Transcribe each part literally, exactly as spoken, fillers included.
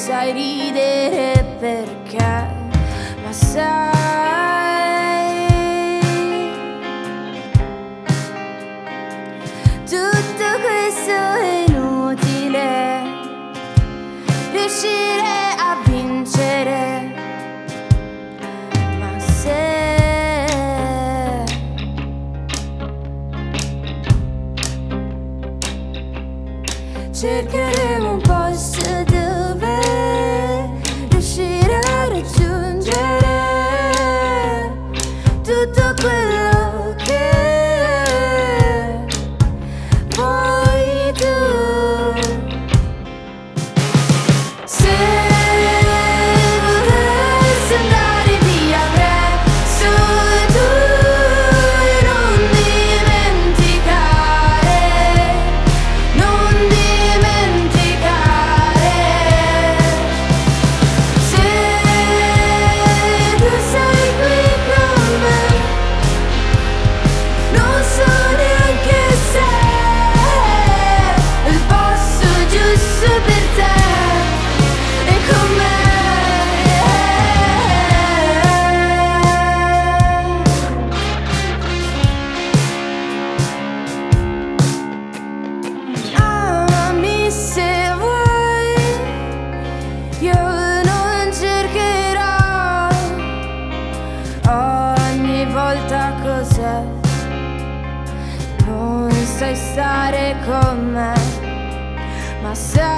sai ridere perché, ma sai, tutto questo è inutile, riuscire a vincere, ma se cercheremo un posto dove riuscire a raggiungere tutto quello che vuoi tu. Se volessi andare via presto tu e non dimenticare, non dimenticare, se tu sei qui con me, non so neanche se è il posto giusto per te e con me. Amami se vuoi, io non cercherò ogni volta cos'è, non sai stare con me, ma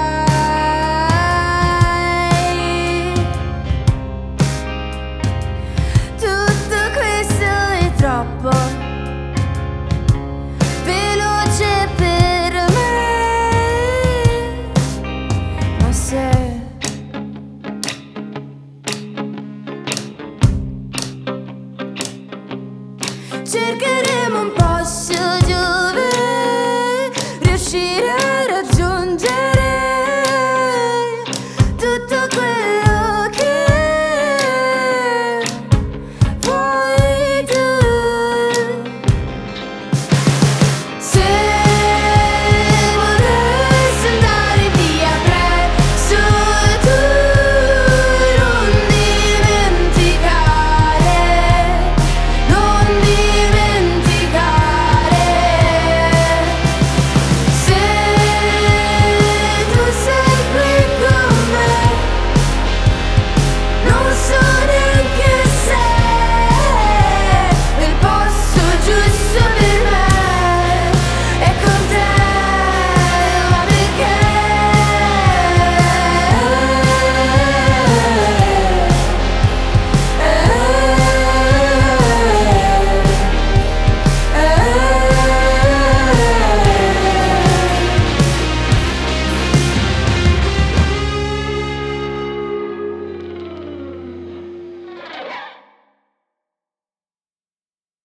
sai, tutto questo è troppo veloce per me, ma se